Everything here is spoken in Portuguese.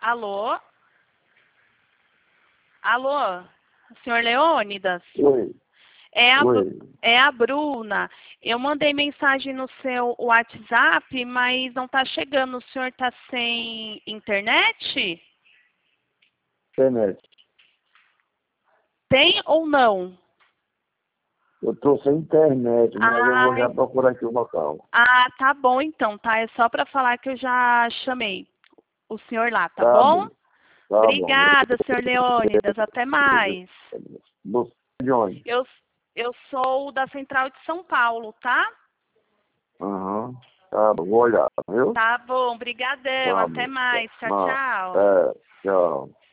Alô? Alô? Senhor Leônidas? Oi. Oi. É a Bruna. Eu mandei mensagem no seu WhatsApp, mas não está chegando. O senhor está sem internet? Internet. Tem ou não? Eu estou sem internet, mas eu vou já Ah, procurar aqui o local. tá bom então, tá? É só para falar que eu já chamei o senhor lá, tá Tá bom? bom. Tá bom. Obrigada, senhor Leônidas. Até mais. Você de onde? Eu sou da Central de São Paulo, tá? Aham. Tá bom, vou olhar, viu? Tá bom, brigadão. Tá Até bom. mais. Tchau, Tá. tchau. É, tchau.